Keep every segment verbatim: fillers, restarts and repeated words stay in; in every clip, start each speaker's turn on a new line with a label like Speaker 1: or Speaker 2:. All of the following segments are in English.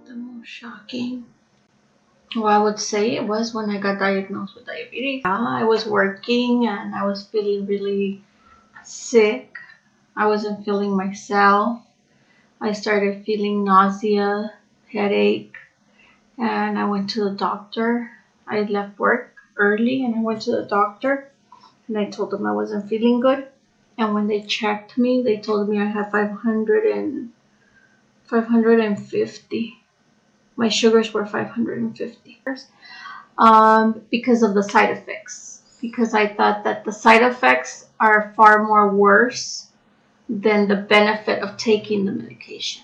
Speaker 1: The most shocking, well, I would say it was when I got diagnosed with diabetes. Yeah, I was working and I was feeling really sick. I wasn't feeling myself. I started feeling nausea, headache, and I went to the doctor. I left work early and I went to the doctor and I told them I wasn't feeling good. And when they checked me, they told me I had five hundred and five hundred fifty. My sugars were five hundred fifty um, because of the side effects. Because I thought that the side effects are far more worse than the benefit of taking the medication.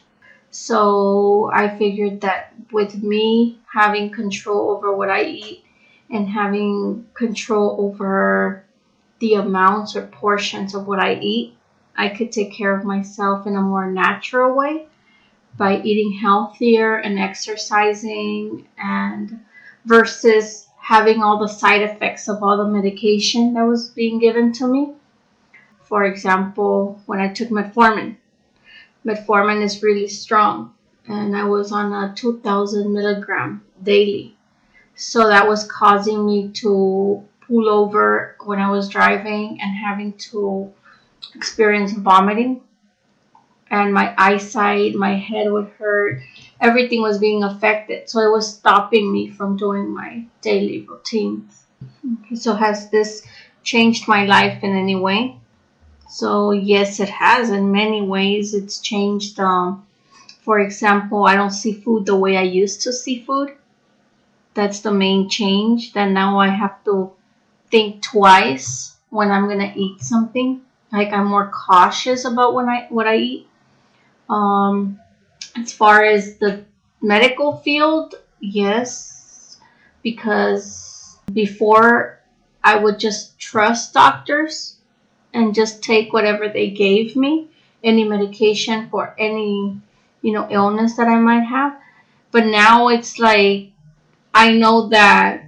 Speaker 1: So I figured that with me having control over what I eat and having control over the amounts or portions of what I eat, I could take care of myself in a more natural way by eating healthier and exercising, and versus having all the side effects of all the medication that was being given to me. For example, when I took metformin, metformin is really strong, and I was on a two thousand milligram daily. So that was causing me to pull over when I was driving and having to experience vomiting. And my eyesight, my head would hurt. Everything was being affected. So it was stopping me from doing my daily routines. Okay, so has this changed my life in any way? So yes, it has. In many ways, it's changed. Um, for example, I don't see food the way I used to see food. That's the main change. That now I have to think twice when I'm gonna eat something. Like I'm more cautious about when I what I eat. Um, as far as the medical field, yes, because before I would just trust doctors and just take whatever they gave me, any medication for any, you know, illness that I might have. But now it's like I know that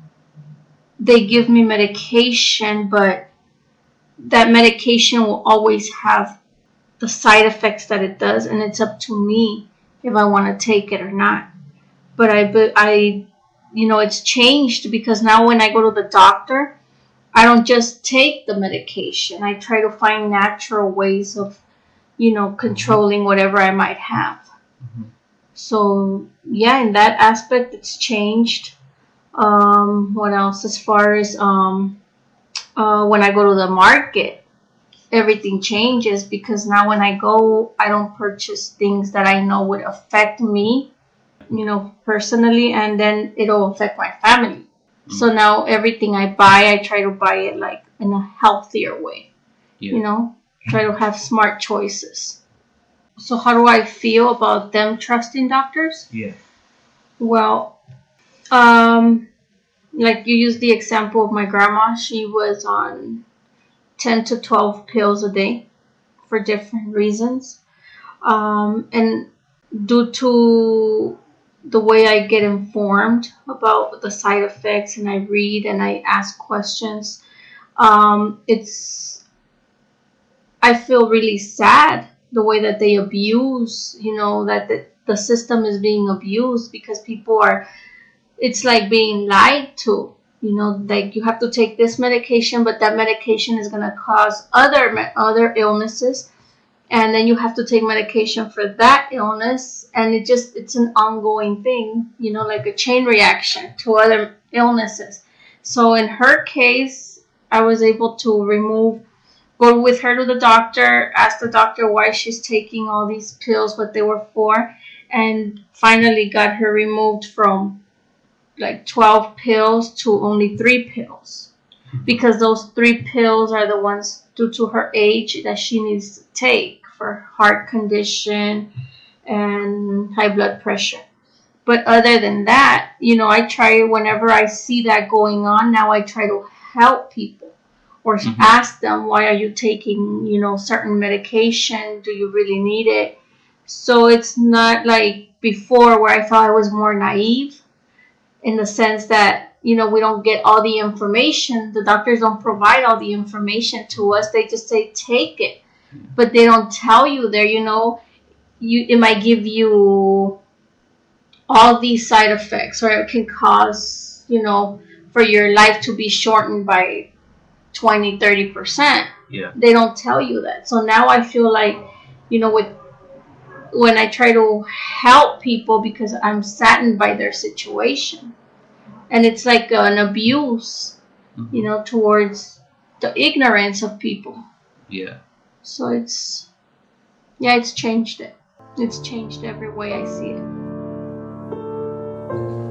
Speaker 1: they give me medication, but that medication will always have the side effects that it does, and it's up to me if I want to take it or not. But I, but I, you know, it's changed because now when I go to the doctor, I don't just take the medication. I try to find natural ways of, you know, controlling whatever I might have. Mm-hmm. So yeah, in that aspect, it's changed. Um, what else? As far as um, uh, when I go to the market, everything changes because now when I go, I don't purchase things that I know would affect me, you know, personally, and then it'll affect my family. Mm-hmm. So now everything I buy, I try to buy it like in a healthier way, yeah. You know, try to have smart choices. So how do I feel about them trusting doctors?
Speaker 2: Yeah.
Speaker 1: Well, um, like you used the example of my grandma. She was on ten to twelve pills a day for different reasons. Um, and due to the way I get informed about the side effects and I read and I ask questions, um, it's, I feel really sad the way that they abuse, you know, that the, the system is being abused because people are, it's like being lied to. You know, like you have to take this medication, but that medication is going to cause other other illnesses. And then you have to take medication for that illness. And it just, it's an ongoing thing, you know, like a chain reaction to other illnesses. So in her case, I was able to remove, go with her to the doctor, ask the doctor why she's taking all these pills, what they were for, and finally got her removed from like twelve pills to only three pills, because those three pills are the ones due to her age that she needs to take for heart condition and high blood pressure. But other than that, you know, I try, whenever I see that going on, now I try to help people or mm-hmm. ask them, why are you taking, you know, certain medication? Do you really need it? So it's not like before where I thought I was more naive, in the sense that, you know, we don't get all the information. The doctors don't provide all the information to us. They just say, take it. But they don't tell you there, you know, you it might give you all these side effects, or it can cause, you know, for your life to be shortened by twenty, thirty percent.
Speaker 2: Yeah.
Speaker 1: They don't tell you that. So now I feel like, you know, with when I try to help people, because I'm saddened by their situation. And it's like an abuse, mm-hmm. you know, towards the ignorance of people.
Speaker 2: Yeah.
Speaker 1: So it's, yeah, it's changed it. It's changed every way I see it.